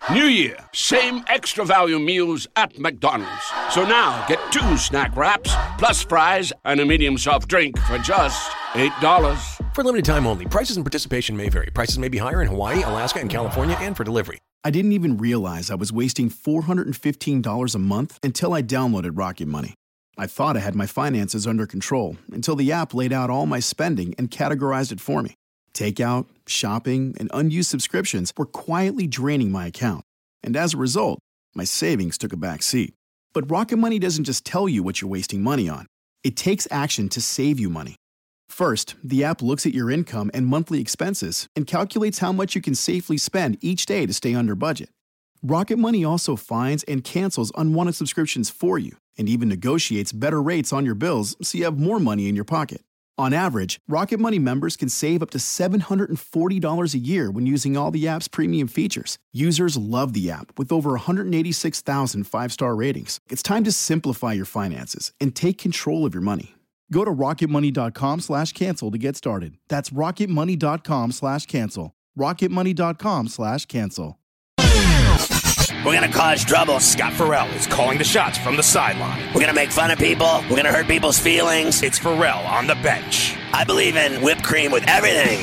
New year, same extra value meals at McDonald's. So now get 2 snack wraps, plus fries, and a medium soft drink for just $8. For limited time only. Prices and participation may vary. Prices may be higher in Hawaii, Alaska, and California, and for delivery. I didn't even realize I was wasting $415 a month until I downloaded Rocket Money. I thought I had my finances under control until the app laid out all my spending and categorized it for me. Takeout, shopping, and unused subscriptions were quietly draining my account. And as a result, my savings took a back seat. But Rocket Money doesn't just tell you what you're wasting money on. It takes action to save you money. First, the app looks at your income and monthly expenses and calculates how much you can safely spend each day to stay under budget. Rocket Money also finds and cancels unwanted subscriptions for you and even negotiates better rates on your bills so you have more money in your pocket. On average, Rocket Money members can save up to $740 a year when using all the app's premium features. Users love the app with over 186,000 five-star ratings. It's time to simplify your finances and take control of your money. Go to rocketmoney.com/cancel to get started. That's rocketmoney.com/cancel. rocketmoney.com/cancel. We're going to cause trouble. Scott Farrell is calling the shots from the sideline. We're going to make fun of people. We're going to hurt people's feelings. It's Farrell on the bench. I believe in whipped cream with everything.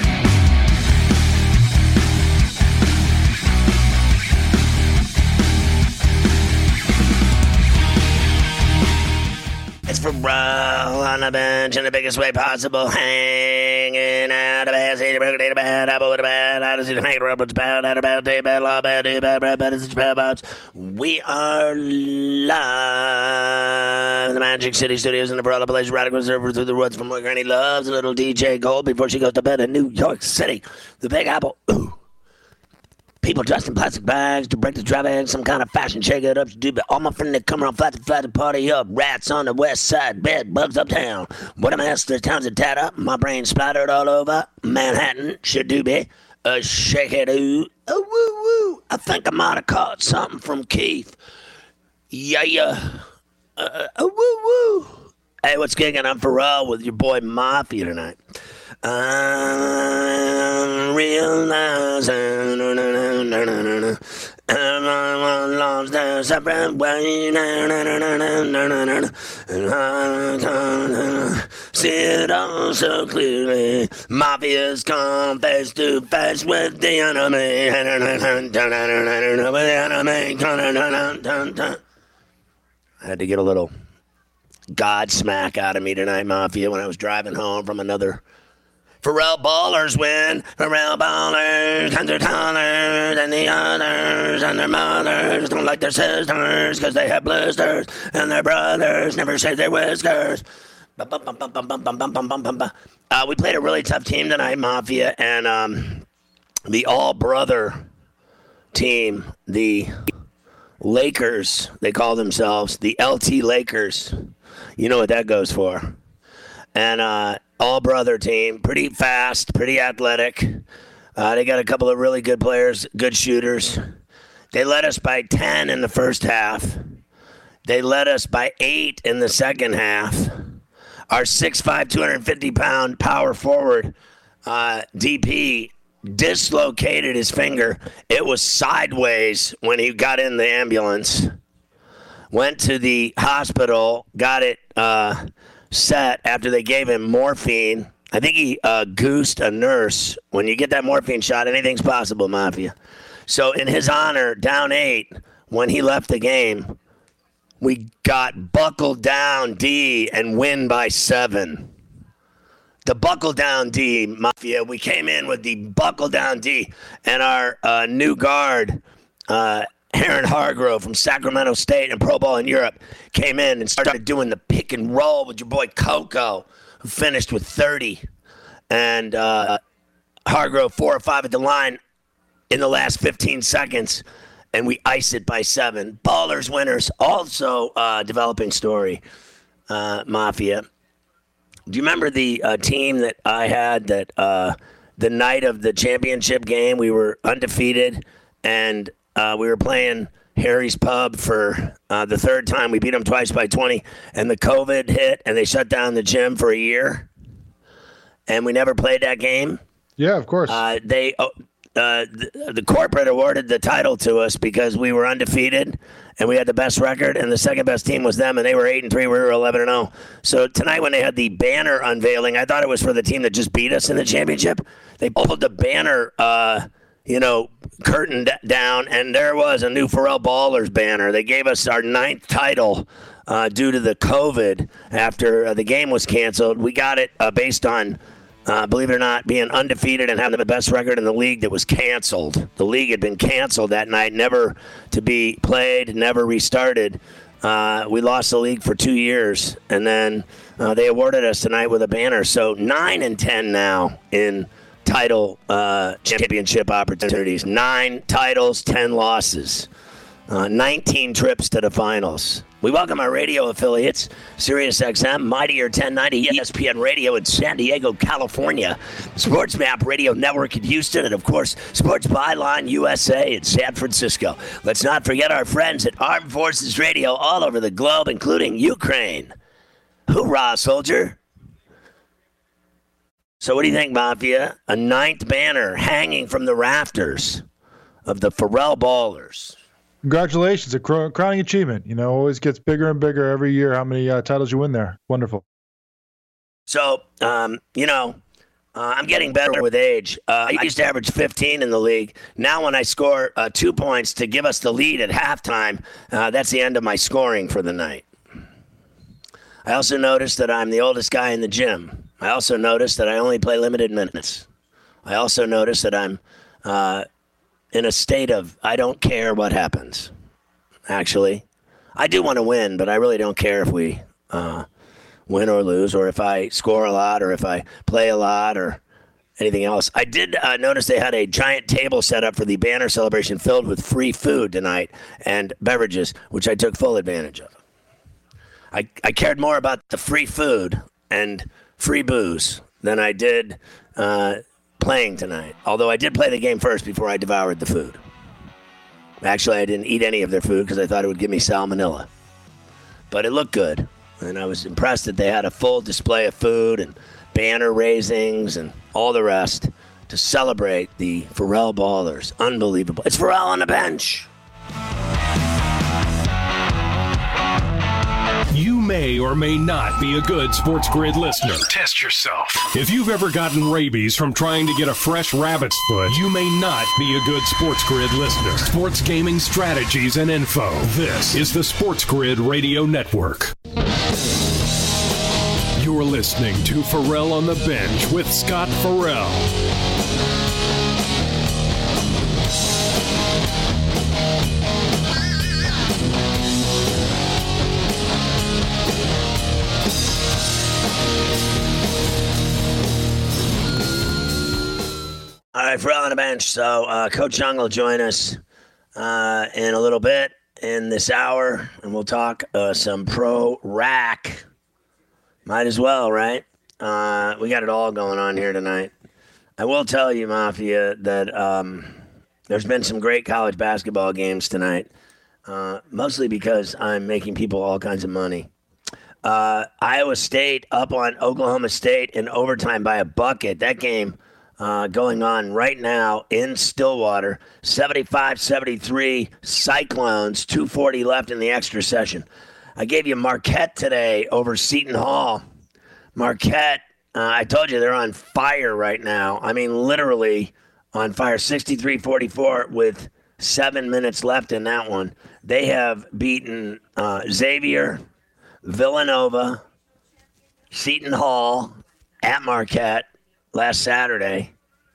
It's Farrell on the bench in the biggest way possible. Hanging out of bad seat, broken bad apple with a bad attitude, hanging around with bad, out of bad day, bad law, bad day, bad, bad, bad. We are live in the Magic City Studios in the Barella Place, radical server through the woods from where Granny loves a little DJ Gold before she goes to bed in New York City. The Big Apple. Ooh. People dressed in plastic bags to break the traffic, some kind of fashion shake it up to do, but all my friends that come around flat to party up. Rats on the west side, bed bugs uptown. What a mess, the town's a tat up. My brain splattered all over Manhattan, should do be a shake it ooh. Oh, woo woo. I think I might have caught something from Keith. Yeah. Oh, woo woo. Hey, what's kicking? I'm Pharrell with your boy Mafia tonight. I'm realizing I'm lost a separate way, and I see it all so clearly. Mafia's come face to face with the enemy. I had to get a little Godsmack out of me tonight, Mafia, when I was driving home from another Pharrell Ballers win. Pharrell Ballers, $100, and the others and their mothers don't like their sisters because they have blisters, and their brothers never shave their whiskers. We played a really tough team tonight, Mafia, and the all-brother team, the Lakers, they call themselves, the LT Lakers. You know what that goes for. And all-brother team, pretty fast, pretty athletic. They got a couple of really good players, good shooters. They led us by 10 in the first half. They led us by 8 in the second half. Our 6'5", 250-pound power forward, DP, dislocated his finger. It was sideways when he got in the ambulance. Went to the hospital, got it set after they gave him morphine. I think he goosed a nurse. When you get that morphine shot, anything's possible, Mafia. So in his honor, down 8, when he left the game, we got buckled down D and win by 7. The buckle down D, Mafia. We came in with the buckle down D, and our new guard, Aaron Hargrove from Sacramento State and Pro Bowl in Europe, came in and started doing the pick and roll with your boy Coco, who finished with 30. And Hargrove 4 or 5 at the line in the last 15 seconds, and we ice it by 7. Ballers winners. Also developing story, Mafia. Do you remember the team that I had that the night of the championship game, we were undefeated, and we were playing Harry's Pub for the third time. We beat them twice by 20, and the COVID hit, and they shut down the gym for a year, and we never played that game. Yeah, of course. the corporate awarded the title to us because we were undefeated and we had the best record, and the second best team was them, and they were 8-3. We were 11-0. So tonight when they had the banner unveiling, I thought it was for the team that just beat us in the championship. They pulled the banner, curtain down, and there was a new Pharrell Ballers banner. They gave us our 9th title due to the COVID after the game was canceled. We got it based on, believe it or not, being undefeated and having the best record in the league that was canceled. The league had been canceled that night, never to be played, never restarted. We lost the league for 2 years, and then they awarded us tonight with a banner. So 9-10 now in title championship opportunities. 9 titles, 10 losses. 19 trips to the finals. We welcome our radio affiliates, SiriusXM, Mightier 1090, ESPN Radio in San Diego, California, Sports Map Radio Network in Houston, and, of course, Sports Byline USA in San Francisco. Let's not forget our friends at Armed Forces Radio all over the globe, including Ukraine. Hoorah, soldier. So what do you think, Mafia? A 9th banner hanging from the rafters of the Pharrell Ballers. Congratulations, a crowning achievement. Always gets bigger and bigger every year how many titles you win there. Wonderful. So, I'm getting better with age. I used to average 15 in the league. Now when I score 2 points to give us the lead at halftime, that's the end of my scoring for the night. I also noticed that I'm the oldest guy in the gym. I also noticed that I only play limited minutes. I also noticed that I'm in a state of I don't care what happens. Actually, I do want to win, but I really don't care if we win or lose, or if I score a lot, or if I play a lot, or anything else. I did notice they had a giant table set up for the banner celebration filled with free food tonight and beverages, which I took full advantage of. I cared more about the free food and free booze than I did playing tonight. Although I did play the game first before I devoured the food. Actually, I didn't eat any of their food because I thought it would give me salmonella. But it looked good. And I was impressed that they had a full display of food and banner raisings and all the rest to celebrate the Pharrell Ballers. Unbelievable. It's Pharrell on the bench. You may or may not be a good Sports Grid listener. Test yourself. If you've ever gotten rabies from trying to get a fresh rabbit's foot, you may not be a good Sports Grid listener. Sports gaming strategies and info. This is the Sports Grid Radio Network. You're listening to Pharrell on the Bench with Scott Farrell. All right, Pharrell on the bench. So Coach Young will join us in a little bit in this hour, and we'll talk some pro rack. Might as well, right? We got it all going on here tonight. I will tell you, Mafia, that there's been some great college basketball games tonight, mostly because I'm making people all kinds of money. Iowa State up on Oklahoma State in overtime by a bucket. That game going on right now in Stillwater. 75-73 Cyclones, 2:40 left in the extra session. I gave you Marquette today over Seton Hall. Marquette, I told you they're on fire right now. I mean, literally on fire. 63-44 with 7 minutes left in that one. They have beaten Xavier, Villanova, Seton Hall at Marquette last Saturday,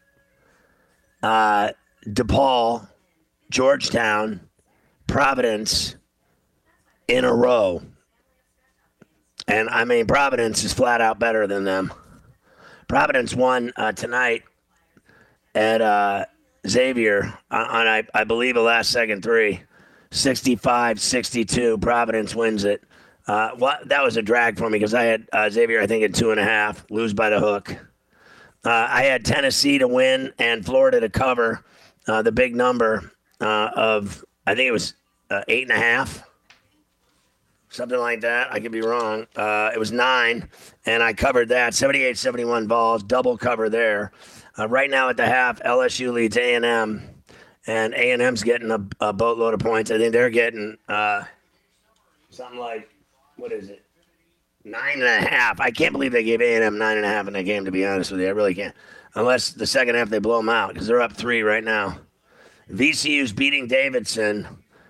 DePaul, Georgetown, Providence in a row. And, I mean, Providence is flat out better than them. Providence won tonight at Xavier on, I believe, a last-second three. 65-62, Providence wins it. That was a drag for me because I had Xavier, I think, at 2.5, lose by the hook. I had Tennessee to win and Florida to cover the big number of, I think it was 8.5. something like that. I could be wrong. It was 9, and I covered that. 78-71 Vols, double cover there. Right now at the half, LSU leads A&M, and A&M's getting a boatload of points. I think they're getting something like, what is it, 9.5. I can't believe they gave A&M 9.5 in that game, to be honest with you. I really can't. Unless the second half they blow them out, because they're up 3 right now. VCU's beating Davidson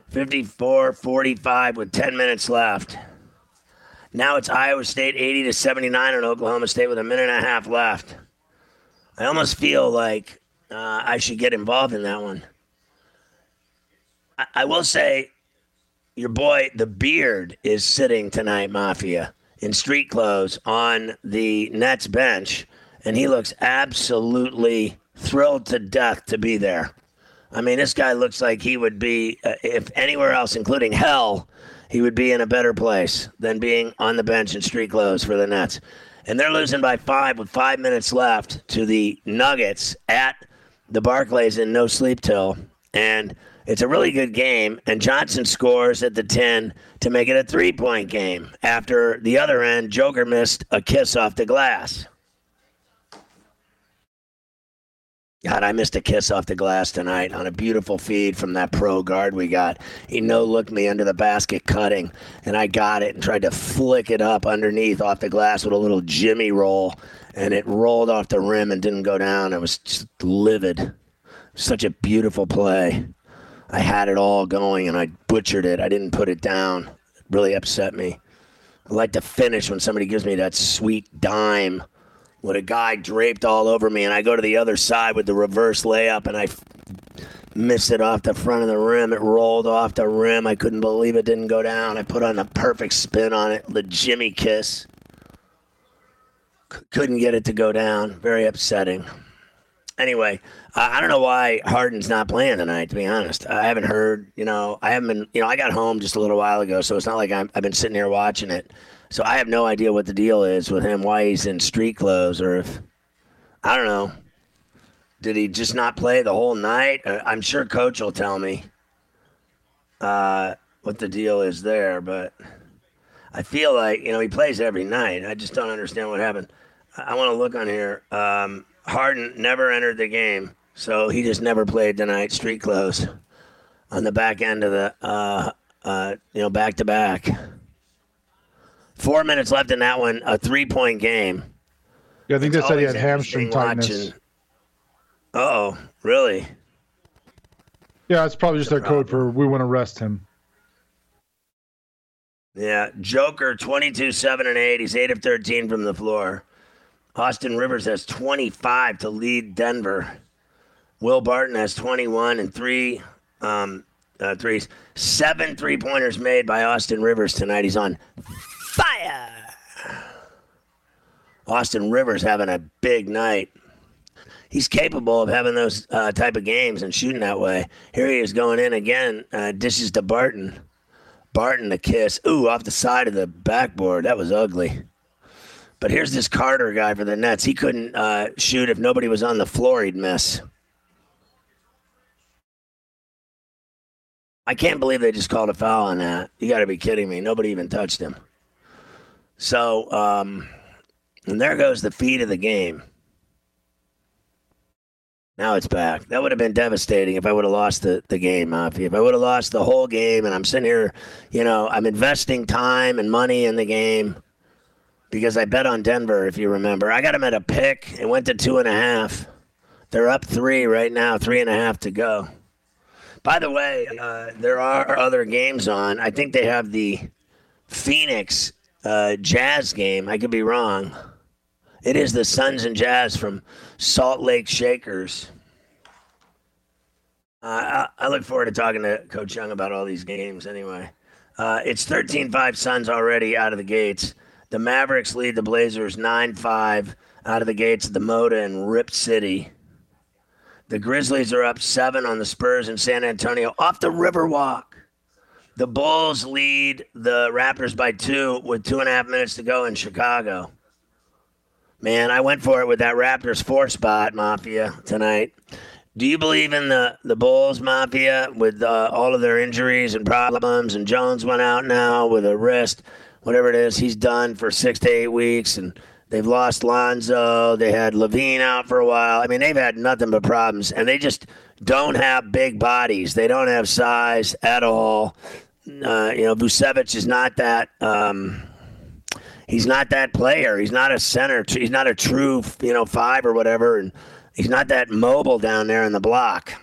54-45 with 10 minutes left. Now it's Iowa State 80-79 on Oklahoma State with a minute and a half left. I almost feel like I should get involved in that one. I will say, your boy, the Beard, is sitting tonight, Mafia, in street clothes on the Nets bench, and he looks absolutely thrilled to death to be there. I mean, this guy looks like he would be, if anywhere else, including hell, he would be in a better place than being on the bench in street clothes for the Nets. And they're losing by 5 with 5 minutes left to the Nuggets at the Barclays in No Sleep Till. And it's a really good game. And Johnson scores at the 10 to make it a 3-point game. After the other end, Joker missed a kiss off the glass. God, I missed a kiss off the glass tonight on a beautiful feed from that pro guard we got. He no-looked me under the basket cutting, and I got it and tried to flick it up underneath off the glass with a little Jimmy roll, and it rolled off the rim and didn't go down. I was just livid. Such a beautiful play. I had it all going, and I butchered it. I didn't put it down. It really upset me. I like to finish when somebody gives me that sweet dime with a guy draped all over me, and I go to the other side with the reverse layup, and I missed it off the front of the rim. It rolled off the rim. I couldn't believe it didn't go down. I put on the perfect spin on it, the Jimmy kiss. Couldn't get it to go down. Very upsetting. Anyway, I don't know why Harden's not playing tonight, to be honest. I haven't heard, I haven't been, I got home just a little while ago, so it's not like I've been sitting here watching it. So I have no idea what the deal is with him, why he's in street clothes, or if, I don't know. Did he just not play the whole night? I'm sure Coach will tell me what the deal is there, but I feel like, he plays every night. I just don't understand what happened. I want to look on here. Harden never entered the game, so he just never played tonight, street clothes, on the back end of the, back-to-back. 4 minutes left in that one, a 3-point game. Yeah, I think they said he had hamstring tightness. Uh-oh, really? Yeah, it's probably just their code for we want to rest him. Yeah, Joker, 22, 7, and 8. He's 8 of 13 from the floor. Austin Rivers has 25 to lead Denver. Will Barton has 21 and 3 threes. 7 3-pointers made by Austin Rivers tonight. He's on fire. Austin Rivers having a big night. He's capable of having those type of games and shooting that way. Here he is going in again. Dishes to Barton. Barton the kiss. Ooh, off the side of the backboard. That was ugly. But here's this Carter guy for the Nets. He couldn't shoot if nobody was on the floor. He'd miss. I can't believe they just called a foul on that. You got to be kidding me. Nobody even touched him. So, and there goes the feed of the game. Now it's back. That would have been devastating if I would have lost the game, Mafia. If I would have lost the whole game and I'm sitting here, I'm investing time and money in the game because I bet on Denver, if you remember. I got them at a pick. It went to 2.5. They're up 3 right now, 3.5 to go. By the way, there are other games on. I think they have the Phoenix Jazz game. I could be wrong. It is the Suns and Jazz from Salt Lake Shakers. I look forward to talking to Coach Young about all these games anyway. It's 13-5 Suns already out of the gates. The Mavericks lead the Blazers 9-5 out of the gates at the Moda in Rip City. The Grizzlies are up 7 on the Spurs in San Antonio off the Riverwalk. The Bulls lead the Raptors by 2 with 2.5 minutes to go in Chicago. Man, I went for it with that Raptors 4 spot, Mafia, tonight. Do you believe in the Bulls Mafia with all of their injuries and problems? And Jones went out now with a wrist, whatever it is. He's done for 6 to 8 weeks, and they've lost Lonzo. They had Levine out for a while. I mean, they've had nothing but problems, and they just don't have big bodies. They don't have size at all. Vucevic is not that. He's not that player. He's not a center. He's not a true, 5 or whatever, and he's not that mobile down there in the block.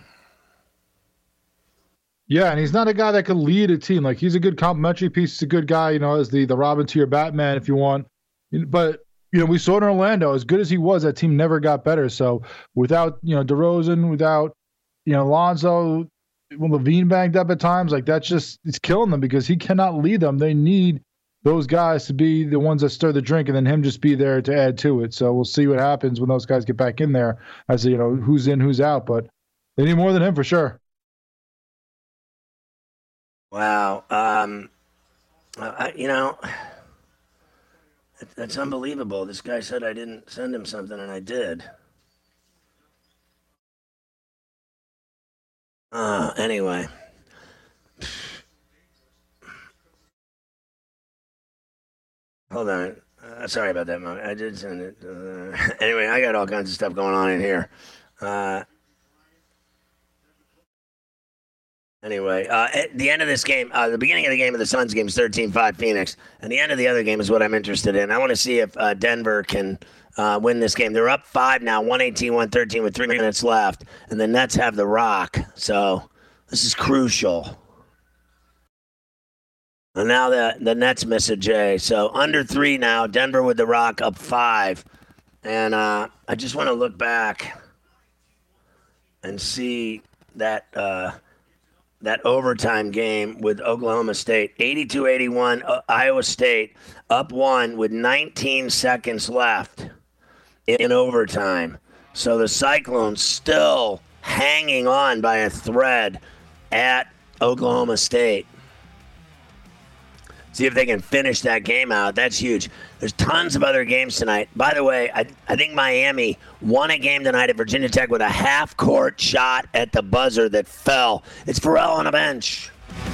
Yeah, and he's not a guy that can lead a team. Like, he's a good complimentary piece. He's a good guy, as the Robin to your Batman, if you want. But, we saw it in Orlando. As good as he was, that team never got better. So without, DeRozan, without, Lonzo, when Levine banged up at times, like, it's killing them because he cannot lead them. They need those guys to be the ones that stir the drink, and then him just be there to add to it. So we'll see what happens when those guys get back in there as who's in, who's out. But they need more than him for sure. Wow. That's unbelievable. This guy said I didn't send him something, and I did. Anyway. Hold on. Sorry about that, Mom. I did send it. Anyway, I got all kinds of stuff going on in here. Anyway, at the end of this game, the beginning of the game of the Suns game is 13-5 Phoenix, and the end of the other game is what I'm interested in. I want to see if Denver can win this game. They're up 5 now, 118-113 with 3 minutes left, and the Nets have the rock. So this is crucial. And now the Nets miss a J. So under 3 now, Denver with the rock up 5. And I just want to look back and see that overtime game with Oklahoma State. 82-81, Iowa State up 1 with 19 seconds left in overtime. So the Cyclones still hanging on by a thread at Oklahoma State. See if they can finish that game out. That's huge. There's tons of other games tonight. By the way, I think Miami won a game tonight at Virginia Tech with a half-court shot at the buzzer that fell. It's Pharrell on a bench.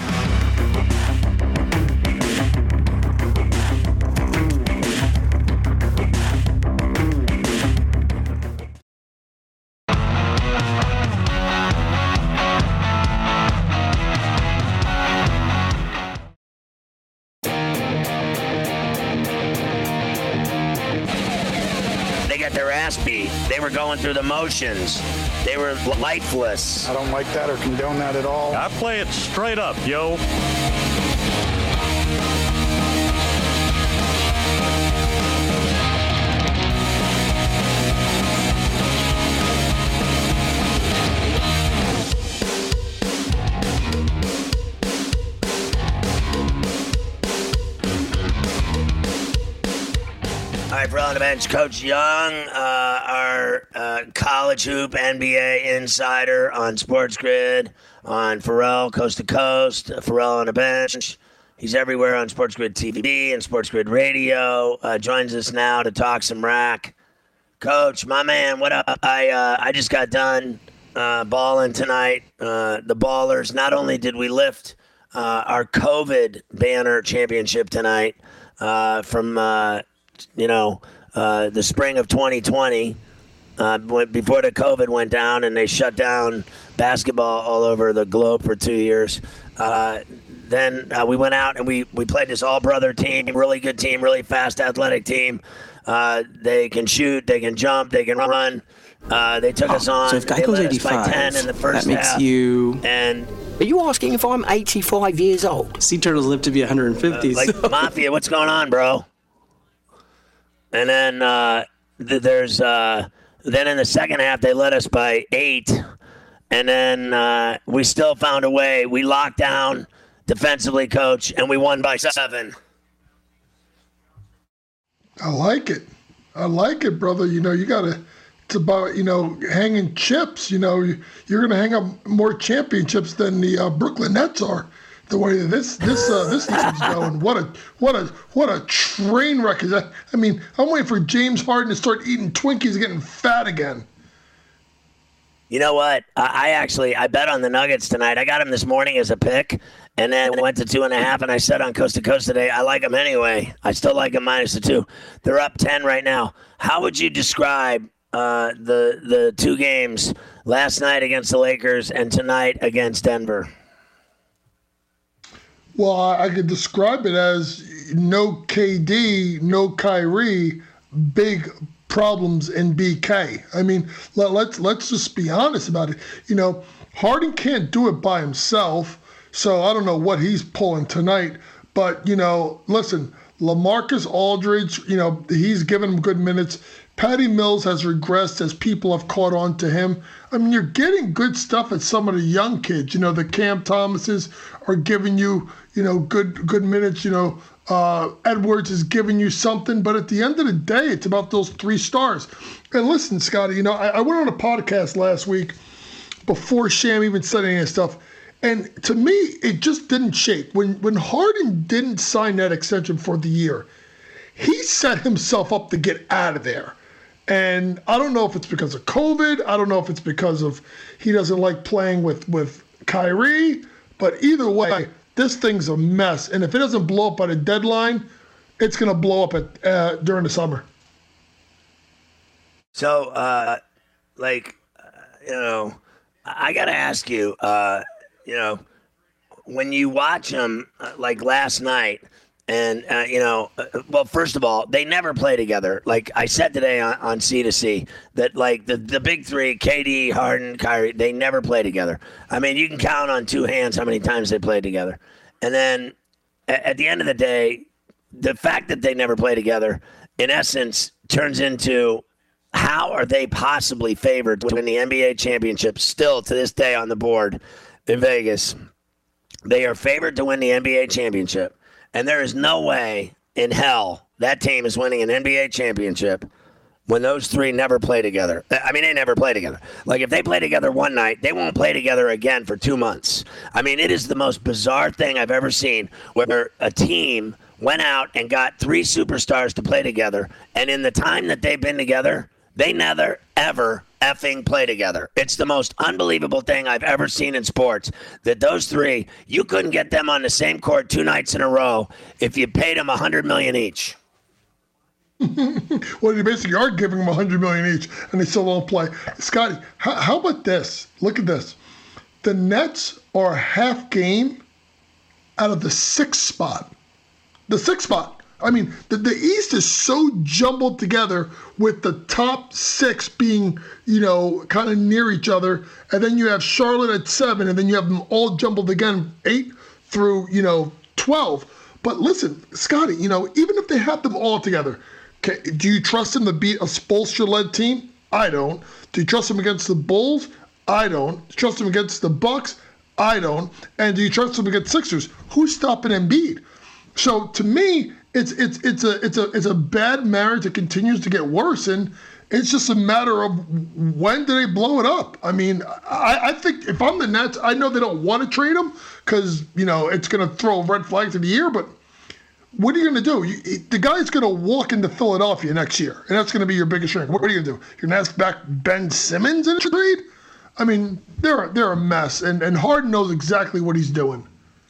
They were going through the motions. They were lifeless. I don't like that or condone that at all. I play it straight up, yo. All right, for on the bench, Coach Young, our college hoop NBA insider on Sports Grid, on Pharrell Coast to Coast, Pharrell on the bench. He's everywhere on Sports Grid TV and Sports Grid Radio. Joins us now to talk some rack. Coach, my man, what up? I just got done balling tonight. The Ballers. Not only did we lift our COVID banner championship tonight from the spring of 2020, before the COVID went down and they shut down basketball all over the globe for 2 years. Then we went out and we played this all-brother team, really good team, really fast, athletic team. They can shoot, they can jump, they can run. They took us on. So if Geico's 85, 10 in the first that makes half. you... And are you asking if I'm 85 years old? Sea turtles live to be 150. Like, Mafia, what's going on, bro? And then then in the second half, they led us by 8. And then we still found a way. We locked down defensively, Coach, and we won by 7. I like it. I like it, brother. You got to, it's about, hanging chips. You're going to hang up more championships than the Brooklyn Nets are. The way that this team's going, what a train wreck is that? I mean, I'm waiting for James Harden to start eating Twinkies and getting fat again. You know what? I bet on the Nuggets tonight. I got them this morning as a pick, and then went to 2.5, and I said on Coast to Coast today, I like them anyway. I still like them -2. They're up 10 right now. How would you describe the two games last night against the Lakers and tonight against Denver? Well, I could describe it as no KD, no Kyrie, big problems in BK. I mean, let's just be honest about it. You know, Harden can't do it by himself, so I don't know what he's pulling tonight. But, you know, listen, LaMarcus Aldridge, you know, he's given him good minutes. Patty Mills has regressed as people have caught on to him. I mean, you're getting good stuff at some of the young kids. You know, the Cam Thomases are giving you, you know, good minutes. You know, Edwards is giving you something. But at the end of the day, it's about those 3 stars. And listen, Scotty, you know, I went on a podcast last week before Sham even said any of that stuff. And to me, it just didn't shake. When Harden didn't sign that extension for the year, he set himself up to get out of there. And I don't know if it's because of COVID. I don't know if it's because of he doesn't like playing with Kyrie. But either way, this thing's a mess. And if it doesn't blow up by the deadline, it's going to blow up during the summer. So, you know, I got to ask you, you know, when you watch them like last night, and, you know, well, first of all, they never play together. Like I said today on C2C, that like the big three, KD, Harden, Kyrie, they never play together. I mean, you can count on 2 hands how many times they played together. And then at the end of the day, the fact that they never play together, in essence, turns into how are they possibly favored to win the NBA championship still to this day on the board in Vegas? They are favored to win the NBA championship. And there is no way in hell that team is winning an NBA championship when those 3 never play together. I mean, they never play together. Like, if they play together one night, they won't play together again for 2 months. I mean, it is the most bizarre thing I've ever seen where a team went out and got 3 superstars to play together, and in the time that they've been together, they never, ever effing play together. It's the most unbelievable thing I've ever seen in sports, that those 3, you couldn't get them on the same court 2 nights in a row if you paid them $100 million each. Well, you basically are giving them $100 million each, and they still don't play. Scotty, how about this? Look at this. The Nets are a half game out of the 6th spot. The 6th spot. I mean, the East is so jumbled together with the top 6 being, you know, kind of near each other. And then you have Charlotte at 7, and then you have them all jumbled again, 8 through, you know, 12. But listen, Scotty, you know, even if they have them all together, do you trust them to beat a Spoelstra-led team? I don't. Do you trust them against the Bulls? I don't. Do you trust them against the Bucks? I don't. And do you trust them against Sixers? Who's stopping Embiid? So to me, it's a bad marriage that continues to get worse, and it's just a matter of when do they blow it up. I mean, I think if I'm the Nets, I know they don't want to trade him because, you know, it's going to throw red flags in the year, but what are you going to do? The guy's going to walk into Philadelphia next year, and that's going to be your biggest strength. What are you going to do? You're going to ask back Ben Simmons in a trade? I mean, they're a mess, and Harden knows exactly what he's doing.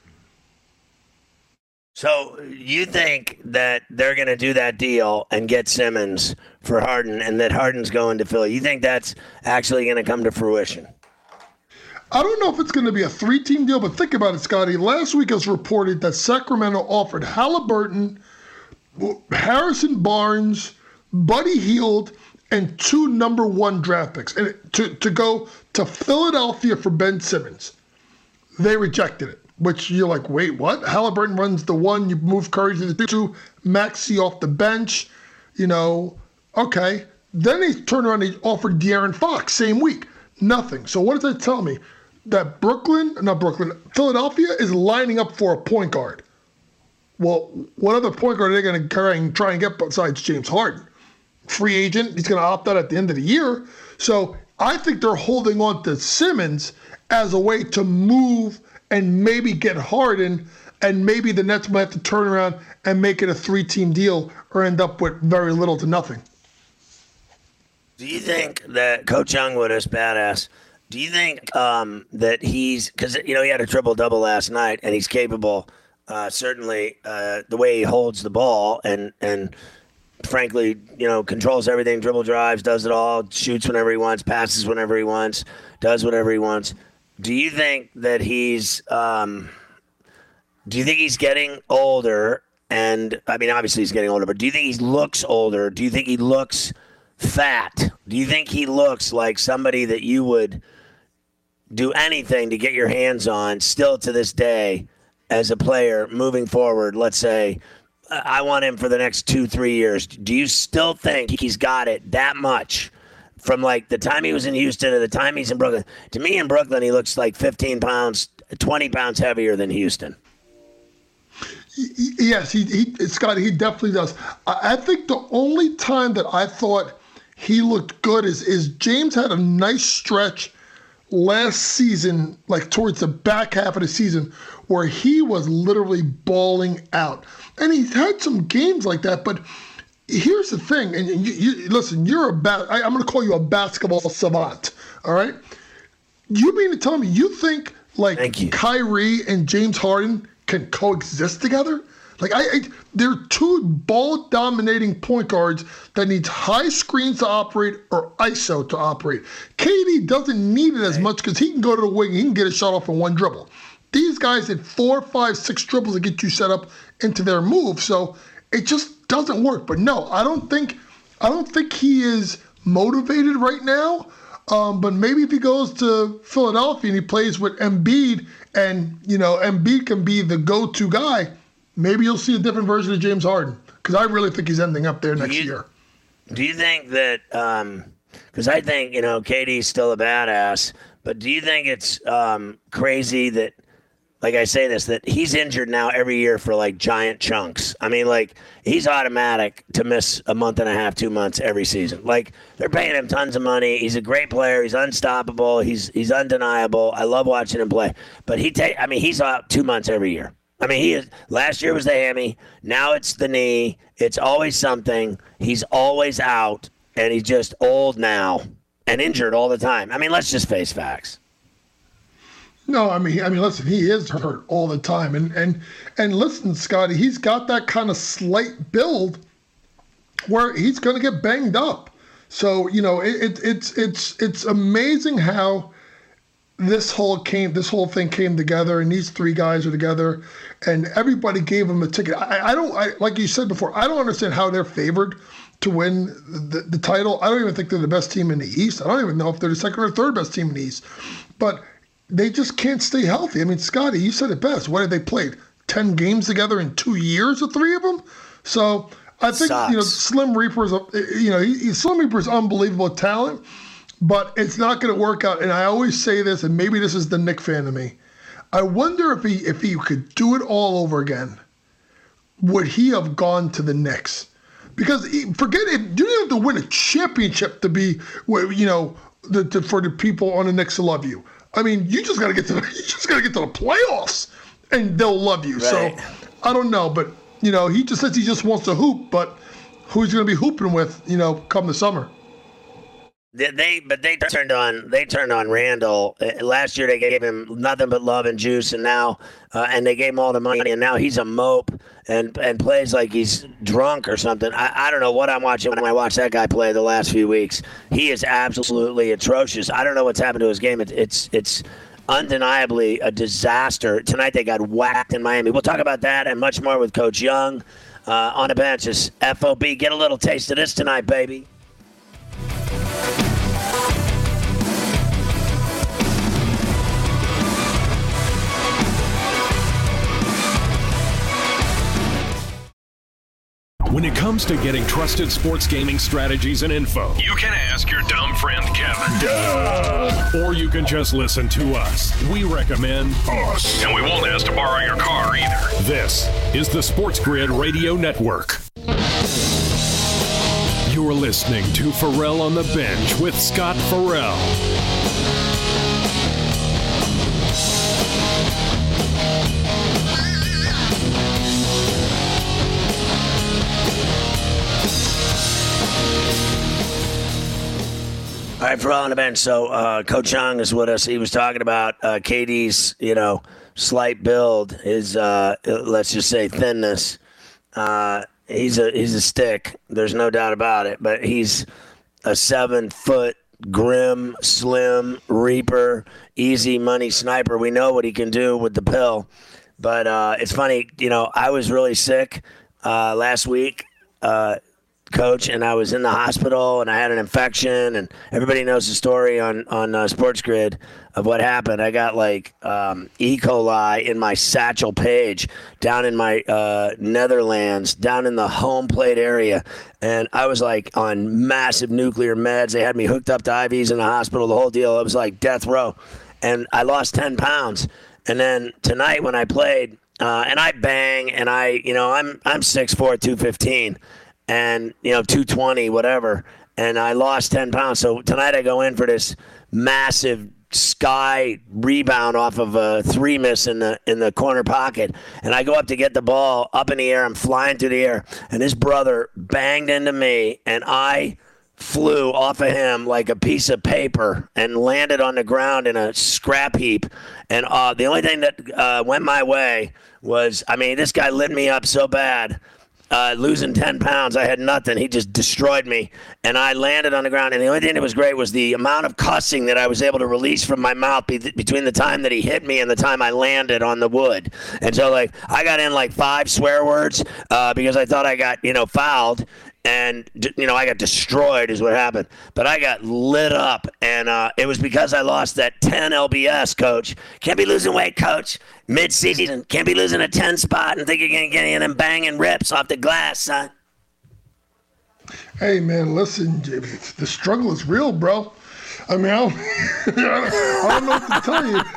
So you think that they're going to do that deal and get Simmons for Harden, and that Harden's going to Philly? You think that's actually going to come to fruition? I don't know if it's going to be a 3-team deal, but think about it, Scotty. Last week it was reported that Sacramento offered Halliburton, Harrison Barnes, Buddy Hield, and 2 number 1 draft picks and to go to Philadelphia for Ben Simmons. They rejected it. Which you're like, wait, what? Halliburton runs the 1, you move Curry to the 2, Maxey off the bench, you know, okay. Then they turned around and they offered De'Aaron Fox same week. Nothing. So what does that tell me? That Philadelphia is lining up for a point guard. Well, what other point guard are they going to try and get besides James Harden? Free agent, he's going to opt out at the end of the year. So I think they're holding on to Simmons as a way to move and maybe get Harden, and maybe the Nets might have to turn around and make it a 3-team deal or end up with very little to nothing. Do you think that Coach Youngwood is badass Do you think that he's – because, he had a triple-double last night, and he's capable, certainly, the way he holds the ball and frankly, controls everything, dribble drives, does it all, shoots whenever he wants, passes whenever he wants, does whatever he wants. Do you think that he's getting older? And, obviously he's getting older, but do you think he looks older? Do you think he looks fat? Do you think he looks like somebody that you would do anything to get your hands on still to this day as a player moving forward? Let's say I want him for the next 2-3 years. Do you still think he's got it that much from like the time he was in Houston to the time he's in Brooklyn? To me, in Brooklyn, he looks like 15 pounds, 20 pounds heavier than Houston. Yes, Scott, he definitely does. I think the only time that I thought he looked good is James had a nice stretch last season, like towards the back half of the season, where he was literally balling out. And he's had some games like that, but here's the thing, and you listen, I'm going to call you a basketball savant, all right? You mean to tell me you think like Kyrie and James Harden can coexist together? Like they're two ball-dominating point guards that needs high screens to operate or ISO to operate. KD doesn't need it as much because he can go to the wing, he can get a shot off in one dribble. These guys hit 4, 5, 6 dribbles to get you set up into their move, so it just doesn't work. But no, I don't think he is motivated right now. But maybe if he goes to Philadelphia and he plays with Embiid, and Embiid can be the go-to guy, maybe you'll see a different version of James Harden. Because I really think he's ending up there next year. Do you think that? Because I think KD's still a badass, but do you think it's crazy that? Like I say this, that he's injured now every year for like giant chunks. He's automatic to miss a month and a half, 2 months every season. Like they're paying him tons of money. He's a great player. He's unstoppable. He's undeniable. I love watching him play. But he's out 2 months every year. Last year was the hammy. Now it's the knee. It's always something. He's always out, and he's just old now and injured all the time. Let's just face facts. No, listen, he is hurt all the time. And listen, Scotty, he's got that kind of slight build where he's going to get banged up. So, it's amazing how this whole thing came together, and these three guys are together, and everybody gave him a ticket. I like you said before, I don't understand how they're favored to win the title. I don't even think they're the best team in the East. I don't even know if they're the second or third best team in the East. But they just can't stay healthy. Scotty, you said it best. What have they played? 10 games together in 2 years, the three of them? So I think, Slim Reaper's unbelievable talent, but it's not going to work out. And I always say this, and maybe this is the Knick fan of me. I wonder if he could do it all over again, would he have gone to the Knicks? Because forget it, you don't have to win a championship to be, for the people on the Knicks to love you. You just got to get to the playoffs, and they'll love you. Right. So I don't know, but he just says he just wants to hoop, but who's going to be hooping with, come the summer? They turned on Randall last year. They gave him nothing but love and juice, and now and they gave him all the money, and now he's a mope and plays like he's drunk or something. I don't know what I'm watching when I watch that guy play the last few weeks. He is absolutely atrocious. I don't know what's happened to his game. It's undeniably a disaster. Tonight they got whacked in Miami. We'll talk about that and much more with Coach Young on the bench. It's FOB. Get a little taste of this tonight, baby. When it comes to getting trusted sports gaming strategies and info, you can ask your dumb friend Kevin. Duh! Or you can just listen to us. We recommend us. And we won't ask to borrow your car either. This is the Sports Grid Radio Network. You're listening to Ferrall on the Bench with Scott Ferrall. All right, for all on the bench. So Coach Young is with us. He was talking about KD's, slight build, his let's just say thinness. He's a stick. There's no doubt about it. But he's a 7-foot grim, slim reaper, easy money sniper. We know what he can do with the pill. But it's funny, I was really sick last week, Coach, and I was in the hospital and I had an infection, and everybody knows the story on Sports Grid of what happened. I got E. coli in my satchel page down in my Netherlands, down in the home plate area, and I was on massive nuclear meds. They had me hooked up to IVs in the hospital, the whole deal. It was like death row, and I lost 10 pounds. And then tonight when I played, and I bang, and I'm 6'4", 215. And 220, whatever, and I lost 10 pounds. So tonight I go in for this massive sky rebound off of a 3 miss in the corner pocket, and I go up to get the ball up in the air. I'm flying through the air, and his brother banged into me, and I flew off of him like a piece of paper and landed on the ground in a scrap heap. And the only thing that went my way was, this guy lit me up so bad. Losing 10 pounds, I had nothing. He just destroyed me, and I landed on the ground. And the only thing that was great was the amount of cussing that I was able to release from my mouth between the time that he hit me and the time I landed on the wood. And so, I got in 5 swear words because I thought I got, fouled. And, I got destroyed is what happened. But I got lit up, and it was because I lost that 10 LBS, Coach. Can't be losing weight, Coach. Mid-season. Can't be losing a 10 spot and think you're going to get in and banging rips off the glass, son. Hey, man, listen, the struggle is real, bro. I don't know what to tell you.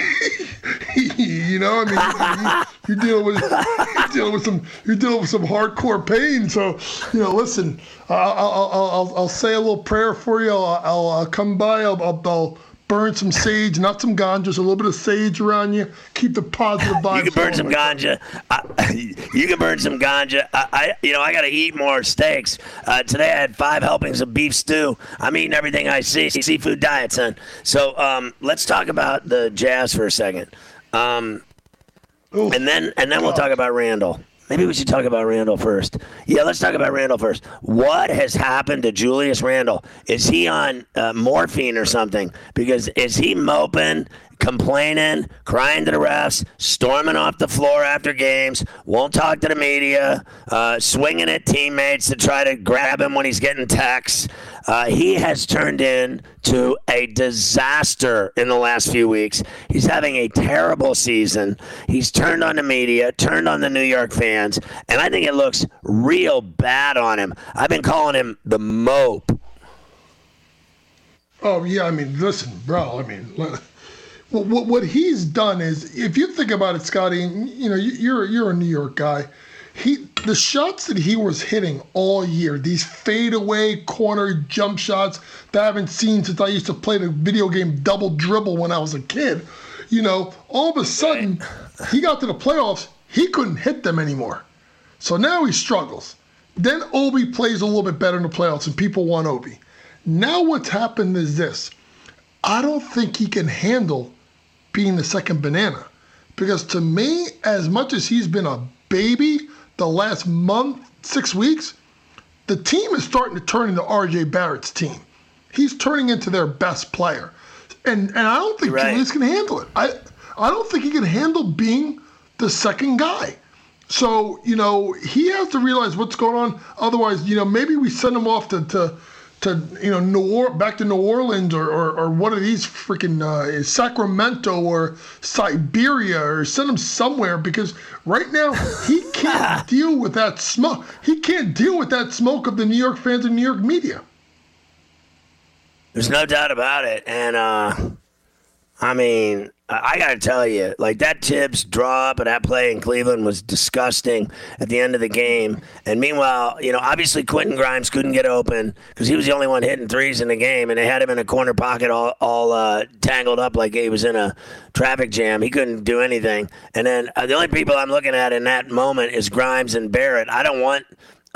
You're dealing with some hardcore pain. So, listen, I'll say a little prayer for you. I'll come by. I'll burn some sage, not some ganja, just a little bit of sage around you. Keep the positive vibes. You can burn some ganja. You can burn some ganja. I got to eat more steaks. Today I had 5 helpings of beef stew. I'm eating everything I see. Seafood diet, son. So let's talk about the Jazz for a second. And then we'll talk about Randall. Maybe we should talk about Randall first. Yeah, let's talk about Randall first. What has happened to Julius Randle? Is he on morphine or something? Because is he moping, complaining, crying to the refs, storming off the floor after games, won't talk to the media, swinging at teammates to try to grab him when he's getting texts? He has turned into a disaster in the last few weeks. He's having a terrible season. He's turned on the media, turned on the New York fans, and I think it looks real bad on him. I've been calling him the mope. Oh, yeah, listen, bro, what he's done is, if you think about it, Scotty, you're a New York guy. The shots that he was hitting all year, these fadeaway corner jump shots that I haven't seen since I used to play the video game Double Dribble when I was a kid. All of a sudden, he got to the playoffs, he couldn't hit them anymore. So now he struggles. Then Obi plays a little bit better in the playoffs, and people want Obi. Now what's happened is this. I don't think he can handle being the second banana. Because to me, as much as he's been a baby the last month, 6 weeks, the team is starting to turn into R.J. Barrett's team. He's turning into their best player. And I don't think Julius can handle it. I don't think he can handle being the second guy. So, he has to realize what's going on. Otherwise, maybe we send him off to back to New Orleans or one of these freaking Sacramento or Siberia, or send him somewhere, because right now he can't deal with that smoke. He can't deal with that smoke of the New York fans and New York media. There's no doubt about it. And, I got to tell you, that Tibbs drop of that play in Cleveland was disgusting at the end of the game. And meanwhile, obviously Quentin Grimes couldn't get open because he was the only one hitting threes in the game, and they had him in a corner pocket all tangled up like he was in a traffic jam. He couldn't do anything. And then the only people I'm looking at in that moment is Grimes and Barrett. I don't want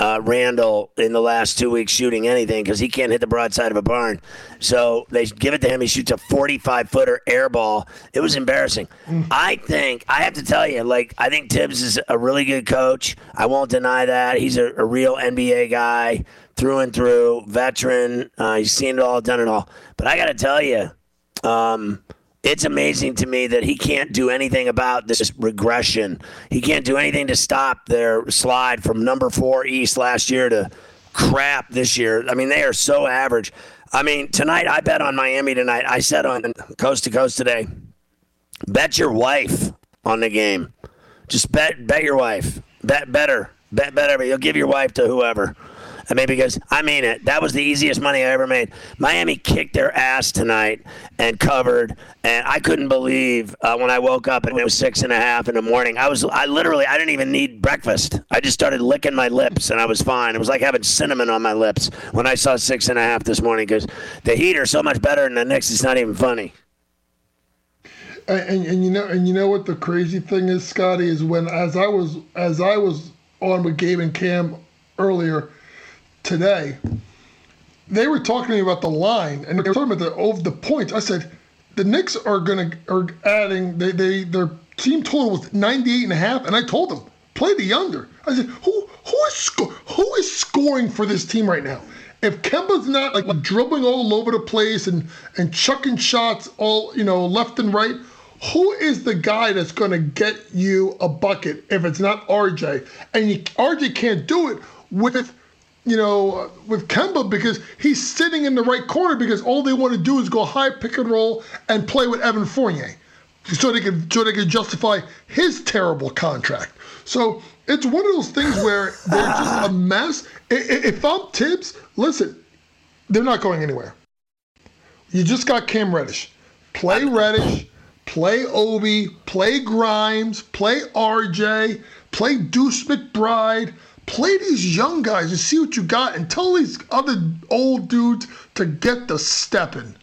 Randall in the last 2 weeks shooting anything because he can't hit the broadside of a barn. So they give it to him. He shoots a 45-footer air ball. It was embarrassing. I have to tell you, I think Tibbs is a really good coach. I won't deny that. He's a real NBA guy through and through, veteran. He's seen it all, done it all. But I got to tell you, it's amazing to me that he can't do anything about this regression. He can't do anything to stop their slide from number 4 East last year to crap this year. I mean, they are so average. I mean, tonight I bet on Miami tonight. I said on Coast to Coast today, bet your wife on the game. Just bet your wife. Bet better. Bet better. You'll give your wife to whoever. I mean, because, I mean it, that was the easiest money I ever made. Miami kicked their ass tonight and covered, and I couldn't believe when I woke up and it was 6.5 in the morning. I didn't even need breakfast. I just started licking my lips, and I was fine. It was like having cinnamon on my lips when I saw 6.5 this morning because the Heat are so much better than the Knicks, it's not even funny. And you know what the crazy thing is, Scotty, is when as I was on with Gabe and Cam earlier today, they were talking to me about the line, and they were talking about the points. I said, the Knicks are adding their team total was 98.5, and I told them, play the under. I said, who is scoring for this team right now? If Kemba's not dribbling all over the place and chucking shots all left and right, who is the guy that's going to get you a bucket if it's not RJ? And RJ can't do it with Kemba because he's sitting in the right corner because all they want to do is go high pick and roll and play with Evan Fournier so they can justify his terrible contract. So it's one of those things where they're just a mess. If I'm Tibbs, listen, they're not going anywhere. You just got Cam Reddish. Play Reddish, play Obi, play Grimes, play RJ, play Deuce McBride. Play these young guys and see what you got and tell these other old dudes to get the stepping.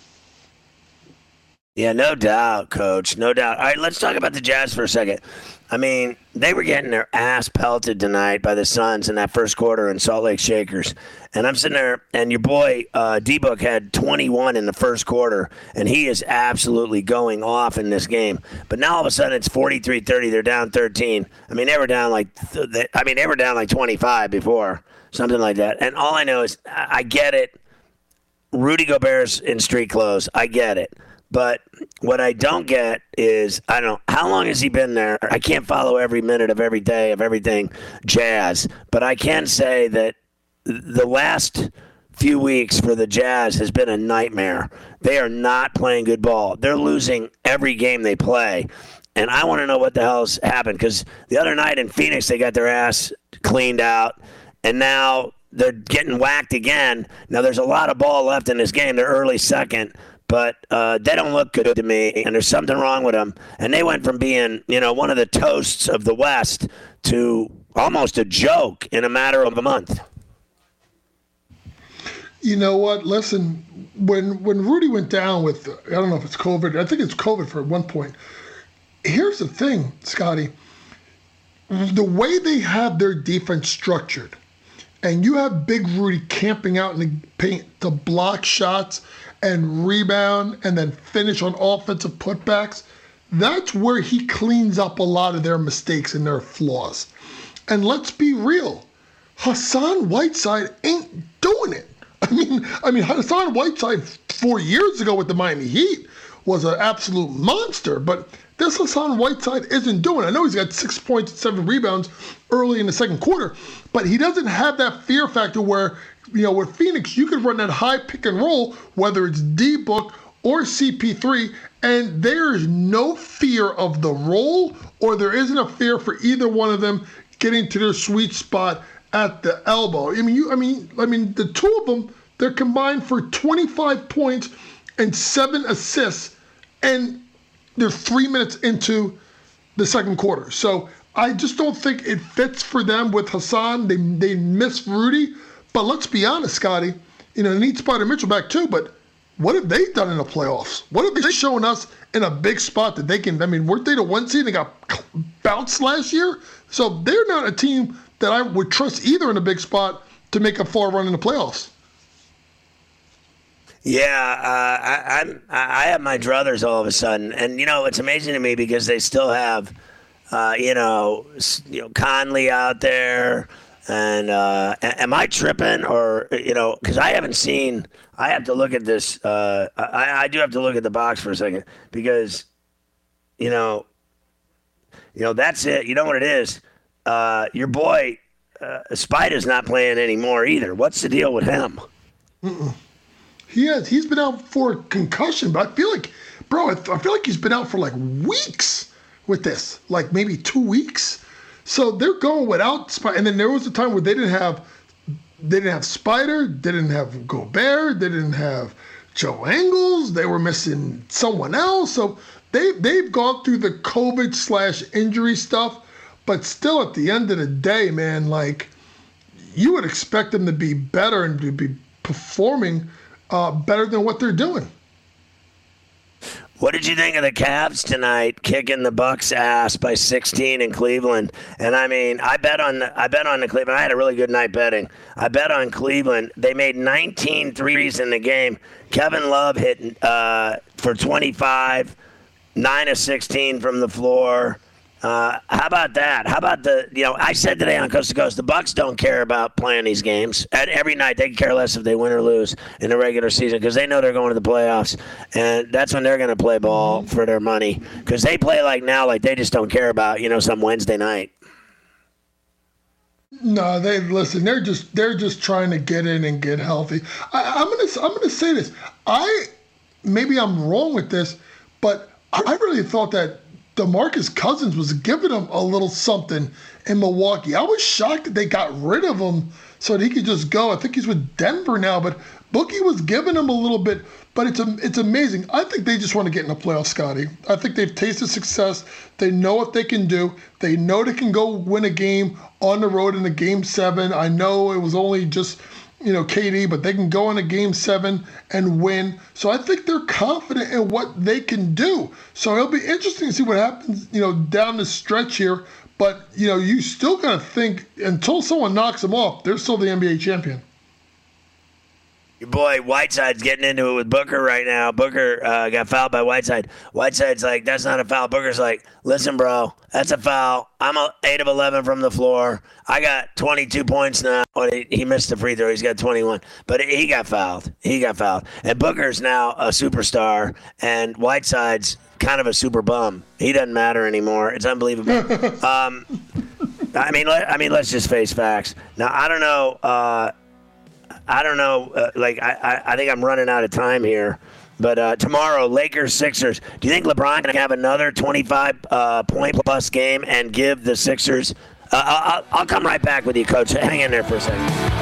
Yeah, no doubt, Coach. No doubt. All right, let's talk about the Jazz for a second. I mean, they were getting their ass pelted tonight by the Suns in that first quarter in Salt Lake Shakers. And I'm sitting there, and your boy D-Book had 21 in the first quarter, and he is absolutely going off in this game. But now all of a sudden it's 43-30. They're down 13. I mean, they were down like 25 before, something like that. And all I know is I get it. Rudy Gobert's in street clothes. I get it. But what I don't get is, I don't know, how long has he been there? I can't follow every minute of every day of everything Jazz. But I can say that the last few weeks for the Jazz has been a nightmare. They are not playing good ball. They're losing every game they play. And I want to know what the hell's happened. Because the other night in Phoenix, they got their ass cleaned out. And now they're getting whacked again. Now there's a lot of ball left in this game. They're early second. But they don't look good to me, and there's something wrong with them. And they went from being, one of the toasts of the West to almost a joke in a matter of a month. You know what? Listen, when Rudy went down with, I don't know if it's COVID. I think it's COVID for one point. Here's the thing, Scotty. The way they have their defense structured, and you have Big Rudy camping out in the paint to block shots and rebound and then finish on offensive putbacks, that's where he cleans up a lot of their mistakes and their flaws. And let's be real, Hassan Whiteside ain't doing it. I mean, Hassan Whiteside 4 years ago with the Miami Heat was an absolute monster, but this Hassan Whiteside isn't doing it. I know he's got 6 points and 7 rebounds early in the second quarter, but he doesn't have that fear factor where, with Phoenix, you could run that high pick and roll, whether it's D-Book or CP3, and there's no fear of the roll, or there isn't a fear for either one of them getting to their sweet spot at the elbow. I mean, the two of them, they're combined for 25 points and 7 assists, and they're 3 minutes into the second quarter. So I just don't think it fits for them with Hassan. They miss Rudy. But let's be honest, Scotty, they need Spider Mitchell back too, but what have they done in the playoffs? What have they shown us in a big spot that they can, weren't they the 1 seed and got bounced last year? So they're not a team that I would trust either in a big spot to make a far run in the playoffs. Yeah, I have my druthers all of a sudden, and it's amazing to me because they still have, Conley out there, and am I tripping or because I haven't seen. I have to look at this. I do have to look at the box for a second because, that's it. You know what it is? Your boy Spider's not playing anymore either. What's the deal with him? Mm-mm. He's been out for concussion, but I feel like, I feel like he's been out for like weeks with this, like maybe 2 weeks. So they're going without Spider. And then there was a time where they didn't have Spider, they didn't have Gobert, they didn't have Joe Ingles, they were missing someone else. So they've gone through the COVID/injury stuff, but still at the end of the day, man, like you would expect them to be better and to be performing better than what they're doing. What did you think of the Cavs tonight kicking the Bucks' ass by 16 in Cleveland? And I mean, I bet on the Cleveland. I had a really good night betting. I bet on Cleveland. They made 19 threes in the game. Kevin Love hit for 25, 9 of 16 from the floor. How about that? How about I said today on Coast to Coast, the Bucks don't care about playing these games. Every night they care less if they win or lose in the regular season because they know they're going to the playoffs. And that's when they're going to play ball for their money because they play like they just don't care about, some Wednesday night. No, they're just trying to get in and get healthy. I'm gonna say this. Maybe I'm wrong with this, but I really thought that DeMarcus Cousins was giving them a little something in Milwaukee. I was shocked that they got rid of him so that he could just go. I think he's with Denver now, but Boogie was giving him a little bit. But it's amazing. I think they just want to get in the playoffs, Scotty. I think they've tasted success. They know what they can do. They know they can go win a game on the road in a Game 7. I know it was only just KD, but they can go in a Game 7 and win. So I think they're confident in what they can do. So it'll be interesting to see what happens, down the stretch here. But, you still got to think until someone knocks them off, they're still the NBA champion. Your boy Whiteside's getting into it with Booker right now. Booker got fouled by Whiteside. Whiteside's like, that's not a foul. Booker's like, listen, bro, that's a foul. I'm 8 of 11 from the floor. I got 22 points now. Well, he missed the free throw. He's got 21. But he got fouled. And Booker's now a superstar, and Whiteside's kind of a super bum. He doesn't matter anymore. It's unbelievable. Let's just face facts. Now, I don't know. I think I'm running out of time here. But tomorrow, Lakers-Sixers. Do you think LeBron can have another 25-point-plus game and give the Sixers? I'll come right back with you, Coach. Hang in there for a second.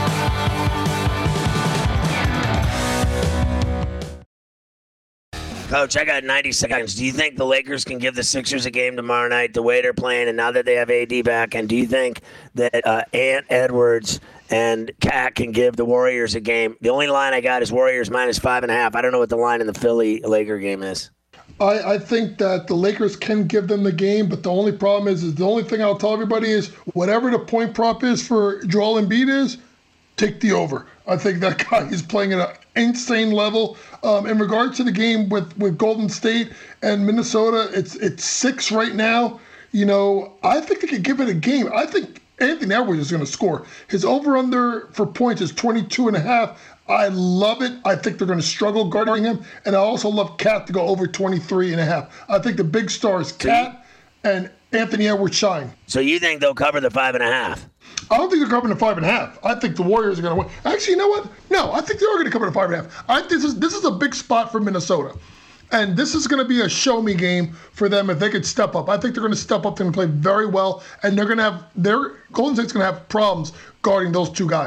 Coach, I got 90 seconds. Do you think the Lakers can give the Sixers a game tomorrow night the way they're playing and now that they have AD back? And do you think that Ant Edwards and Cat can give the Warriors a game? The only line I got is Warriors -5.5. I don't know what the line in the Philly-Laker game is. I think that the Lakers can give them the game, but the only problem is the only thing I'll tell everybody is whatever the point prop is for Joel Embiid is, take the over. I think that guy is playing at an insane level. In regards to the game with Golden State and Minnesota, it's 6 right now. I think they could give it a game. I think Anthony Edwards is going to score. His over-under for points is 22.5. I love it. I think they're going to struggle guarding him. And I also love Cat to go over 23.5. I think the big star is Cat and Anthony Edwards shine. So you think they'll cover the 5.5? I don't think they're covering the 5.5. I think the Warriors are going to win. Actually, you know what? No, I think they are going to cover the 5.5. I think this is a big spot for Minnesota. And this is going to be a show-me game for them if they could step up. I think they're going to step up and play very well. And they're going to have Golden State's going to have problems guarding those two guys.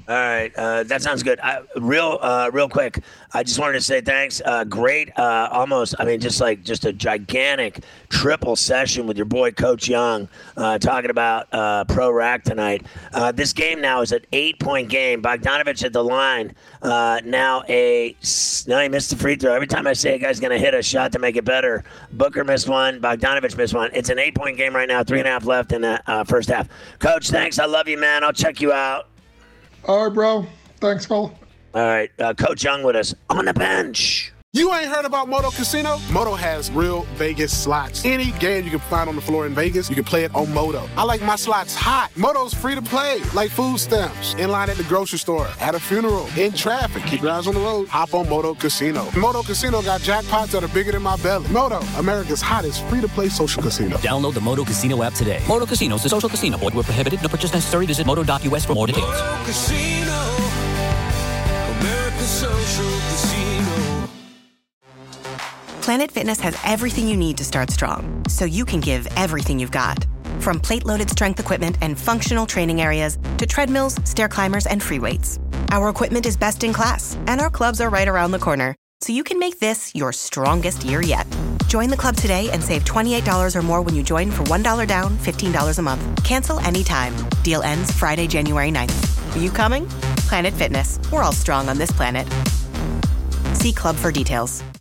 All right, that sounds good. Real quick, I just wanted to say thanks. Great, just a gigantic triple session with your boy Coach Young, talking about Pro Rack tonight. This game now is an 8-point game. Bogdanovich at the line. Now he missed the free throw. Every time I say a guy's going to hit a shot to make it better, Booker missed one, Bogdanovich missed one. It's an 8-point game right now, 3.5 left in the first half. Coach, thanks. I love you, man. I'll check you out. All right, bro. Thanks, fella. All right, Coach Young with us on the bench. You ain't heard about Moto Casino? Moto has real Vegas slots. Any game you can find on the floor in Vegas, you can play it on Moto. I like my slots hot. Moto's free to play, like food stamps, in line at the grocery store, at a funeral, in traffic. Keep your eyes on the road. Hop on Moto Casino. Moto Casino got jackpots that are bigger than my belly. Moto, America's hottest free-to-play social casino. Download the Moto Casino app today. Moto Casino is a social casino. Void where prohibited. No purchase necessary. Visit moto.us for more details. Moto Casino, America's social casino. Planet Fitness has everything you need to start strong, so you can give everything you've got. From plate-loaded strength equipment and functional training areas to treadmills, stair climbers, and free weights. Our equipment is best in class, and our clubs are right around the corner, so you can make this your strongest year yet. Join the club today and save $28 or more when you join for $1 down, $15 a month. Cancel anytime. Deal ends Friday, January 9th. Are you coming? Planet Fitness. We're all strong on this planet. See club for details.